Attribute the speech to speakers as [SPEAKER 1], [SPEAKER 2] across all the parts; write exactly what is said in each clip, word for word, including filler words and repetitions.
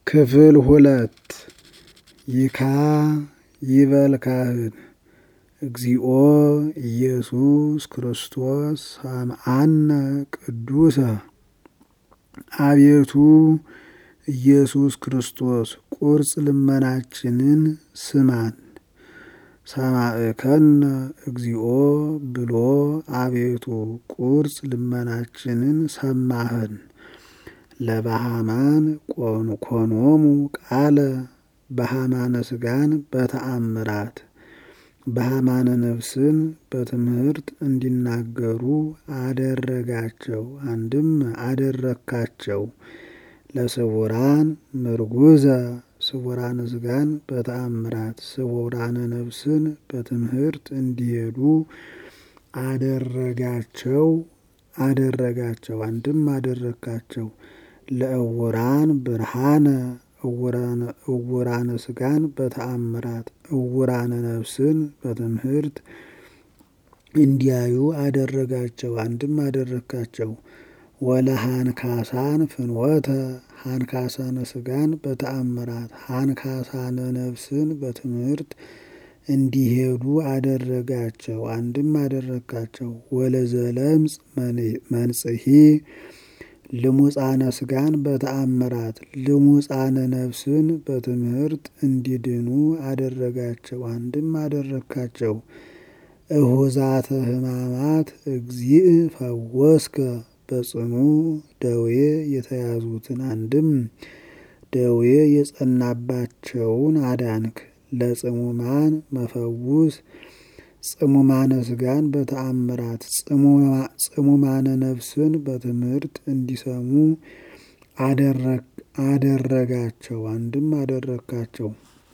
[SPEAKER 1] ክፍል ሁለት ይካ ይበል ካህን እግዚኦ ኢየሱስ ክርስቶስ ሰምዓነ ቅዱሰ። አቤቱ ኢየሱስ ክርስቶስ ቁርጽ ልመናችንን ስማን። ሰማዕከነ እግዚኦ ብሎ አቤቱ ቁርጽ ልመናችንን ሰማህን። ለባህማን ኮኖሙ ቃለ በሃማነ ስጋን በተአምራት በሃማነ ነፍስን በትምህርት እንዲናገሩ አደረጋቸው። አንድም አደረካቸው። ለስውራን ምርጉዘ ስውራነ ስጋን በተአምራት ስውራነ ነፍስን በትምህርት እንዲሄዱ አደረጋቸው አደረጋቸው አንድም አደረካቸው። ለእውራን ብርሃነ እውራነ ስጋን በተአምራት እውራነ ነፍስን በትምህርት እንዲያዩ አደረጋቸው አንድም አደረካቸው። ወለሃንካሳን ፍኖተ ሃንካሳነ ስጋን በተአምራት ሃንካሳነ ነፍስን በትምህርት እንዲሄዱ አደረጋቸው አንድም አደረካቸው። ወለዘለምጽ መንጽሂ ልሙፃነ ስጋን በተአምራት ልሙፃነ ነፍስን በትምህርት እንዲድኑ አደረጋቸው አንድም አደረካቸው። እሁዛተ ሕማማት እግዚእ ፈወስከ በጽኑ ደዌ የተያዙትን አንድም ደዌ የጸናባቸውን አዳንክ። ለጽሙማን መፈውስ ጽሙማነ ስጋን በተአምራት ጽሙማነ ነፍስን በትምህርት እንዲሰሙ አደረጋቸው አንድም አደረካቸው።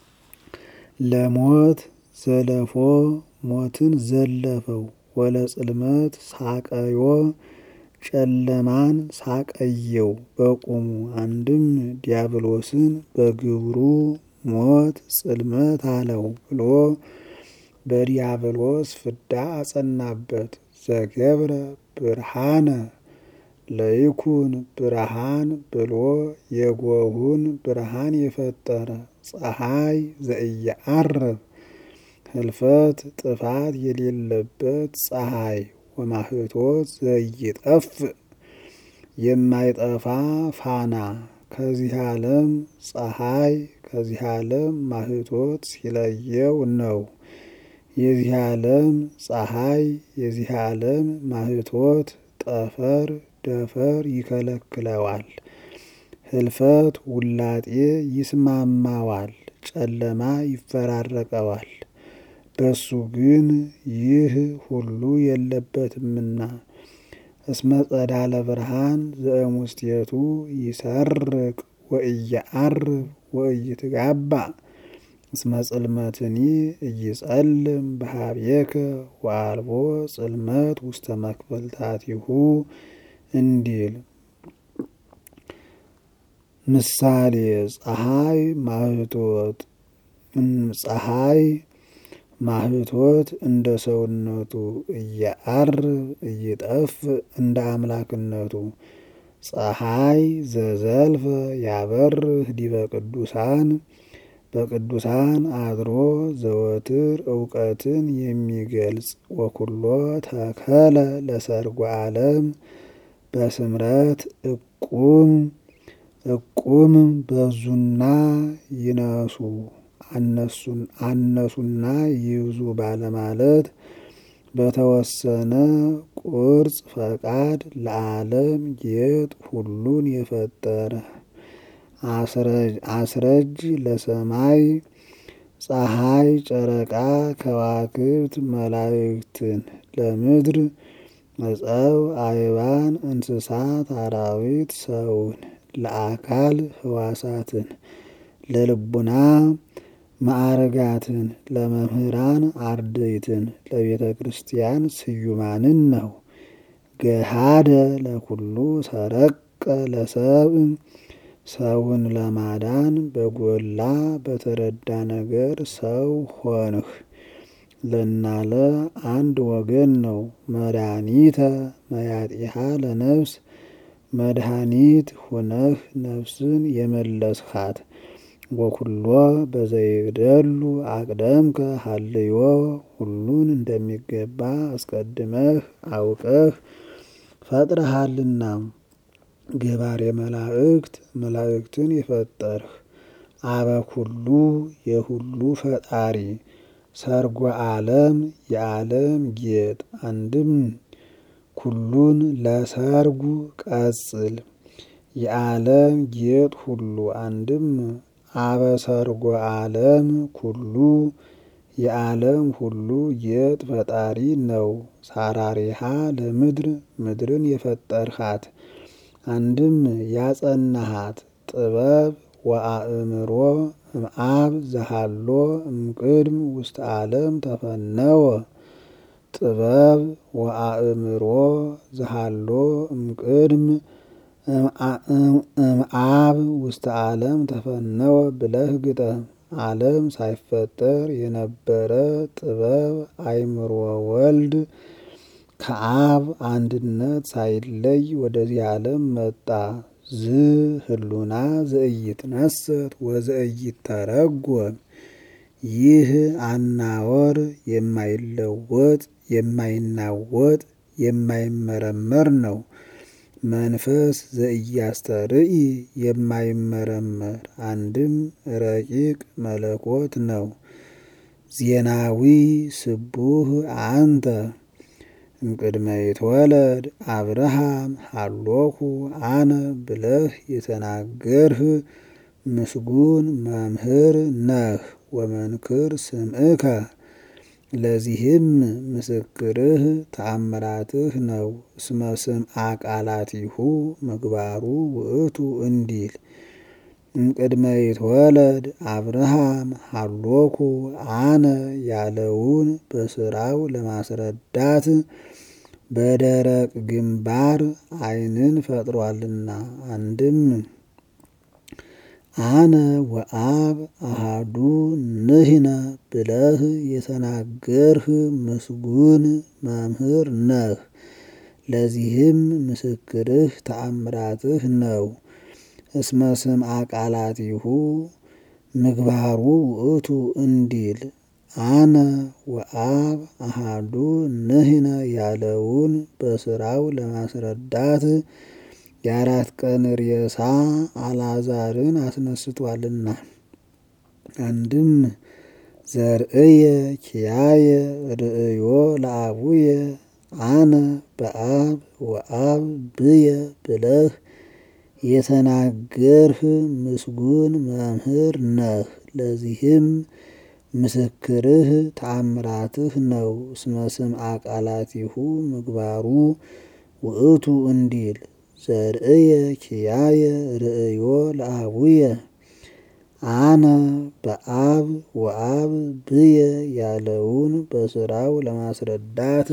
[SPEAKER 1] ለሞት ዘለፎ ሞትን ዘለፈው። ወለጽልመት ሳቀዮ ጨለማን ሳቀየው በቁሙ አንድም ዲያብሎስን በግብሩ ሞት ጽልመት አለው ብሎ በዲያብሎስ ፍዳ አጸናበት። ዘገብረ ብርሃነ ለይኩን ብርሃን ብሎ የጎሁን ብርሃን የፈጠረ ፀሐይ ዘኢየዐርብ ህልፈት ጥፋት የሌለበት ፀሐይ ወማህቶት ዘይጠፍ የማይጠፋ ፋና ከዚህ ዓለም ፀሐይ ከዚህ ዓለም ማህቶት ሲለየው ነው። የዚህ ዓለም ፀሐይ የዚህ ዓለም ማህቶት ጠፈር ደፈር ይከለክለዋል። ህልፈት ውላጤ ይስማማዋል። ጨለማ ይፈራረቀዋል። በሱ ግን ይህ ሁሉ የለበትምና እስመ ጸዳለ ብርሃን ዘእሙስቴቱ ይሰርቅ ወኢየዐርብ ወኢይትጋባእ እስመ ጽልመትኒ ኢይጸልም በኀቤከ ወአልቦ ጽልመት ውስተ መክፈልታቲሁ እንዲል ምሳሌ። ፀሐይ ማህቶት ፀሐይ ማህቶት እንደ ሰውነቱ እየዐርብ እይጠፍ እንደ አምላክነቱ ፀሐይ ዘዘልፈ ያበርህ ዲበ ቅዱሳን በቅዱሳን አድሮ ዘወትር እውቀትን የሚገልጽ ወኩሎ ተከለ ለሰርጎ ዓለም በስምረት እቁም እቁም በዙና ይነሱ አነሱና ይብዙ ባለማለት በተወሰነ ቁርጽ ፈቃድ ለዓለም ጌጥ ሁሉን የፈጠረ አስረጅ ለሰማይ ፀሐይ ጨረቃ ከዋክብት መላእክትን ለምድር ዕፀው አበባን እንስሳት አራዊት ሰውን ለአካል ህዋሳትን ለልቡና ማዕረጋትን ለመምህራን አርድእትን ለቤተ ክርስቲያን ስዩማንን ነው። ገሃደ ለኩሉ ሰረቀ ለሰብእ ሰውን ለማዳን በጎላ በተረዳ ነገር ሰው ሆንህ ለናለ አንድ ወገን ነው። መድኃኒተ መያጢሃ ለነፍስ መድኃኒት ሁነህ ነፍስን የመለስኻት። ወኩሎ በዘይደሉ አቅደምከ ሀልዮ ሁሉን እንደሚገባ አስቀድመህ አውቀህ ፈጥረሃልና። ገባሬ መላእክት መላእክትን የፈጠርህ አበ ኩሉ የሁሉ ፈጣሪ ሰርጎ ዓለም የዓለም ጌጥ። አንድም ኩሉን ለሰርጉ ቀጽል የዓለም ጌጥ ሁሉ። አንድም አበ ሰርጎ ዓለም ኩሉ የዓለም ሁሉ ጌጥ ፈጣሪ ነው። ሳራሪሃ ለምድር ምድርን የፈጠርሃት። አንድም ያጸናሃት ጥበብ ወአእምሮ እምአብ ዘሃሎ እምቅድም ውስተ ዓለም ተፈነወ። ጥበብ ወአእምሮ ዘሃሎ እምቅድም እምአብ ውስተ ዓለም ተፈነወ ብለህ ግጠም። ዓለም ሳይፈጠር የነበረ ጥበብ አእምሮ ወልድ ከአብ አንድነት ሳይለይ ወደዚህ ዓለም መጣ። ዝ ህሉና ዘኢይትነሰት ወዘኢይተረጎም። ይህ አናወር የማይለወጥ የማይናወጥ የማይመረመር ነው። መንፈስ ዘኢያስተርኢ የማይመረመር አንድም ረቂቅ መለኮት ነው። ዜናዊ ስቡህ አንተ እምቅድመ ይትወለድ አብርሃም ሀሎኩ አነ ብለህ የተናገርህ ምስጉን መምህር ነህ። ወመንክር ስምዕከ ለዚህም ምስክርህ ተአምራትህ ነው። እስመ ስምዐ ቃላቲሁ ምግባሩ ውእቱ እንዲል እምቅድመ ይትወለድ አብርሃም ሀሎኩ አነ ያለውን በስራው ለማስረዳት በደረቅ ግንባር ዓይንን ፈጥሯልና። አንድም አነ ወአብ አሃዱ ንሕነ ብለህ የተናገርህ ምስጉን መምህር ነህ። ለዚህም ምስክርህ ተአምራትህ ነው። እስመ ስምዐ ቃላቲሁ ምግባሩ ውእቱ እንዲል አነ ወአብ አሃዱ ንሕነ ያለውን በስራው ለማስረዳት የአራት ቀን ሬሳ አልዓዛርን አስነስቷልና። አንድም ዘርእየ ኪያየ ርእዮ ለአቡየ አነ በአብ ወአብ ብየ ብለህ የተናገርህ ምስጉን መምህር ነህ። ለዚህም ምስክርህ ተአምራትህ ነው። እስመ ስምዐ ቃላቲሁ ምግባሩ ውእቱ እንዲል ዘርእየ ኪያየ ርእዮ ለአቡየ አነ በአብ ወአብ ብየ ያለውን በስራው ለማስረዳት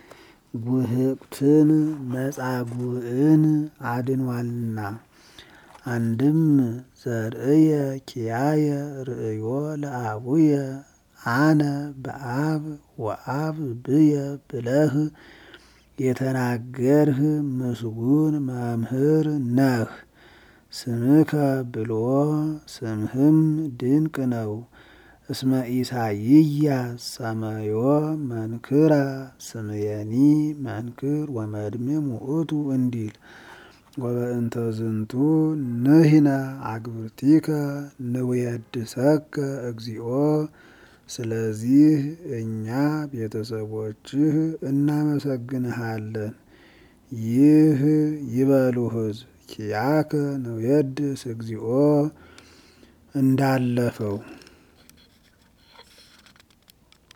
[SPEAKER 1] ጉህቅትን መጻጉዕን አድኗልና። አንድም ዘርእየ ኪያየ ርእዮ ለአቡየ አነ በአብ ወአብ ብየ ብለህ የተናገርህ ምስጉን መምህር ነህ። ስምከ ብሎ ስምህም ድንቅ ነው። እስመ ኢሳይያስ ሰመዮ መንክረ ስምየኒ መንክር ወመድምም ውእቱ እንዲል ወበእንተ ዝንቱ ንሕነ አግብርቲከ ንውየድሰከ እግዚኦ። ስለዚህ እኛ ቤተሰቦችህ እናመሰግንሃለን። ይህ ይበሉ ሕዝብ ኪያከ ንውየድስ እግዚኦ እንዳለፈው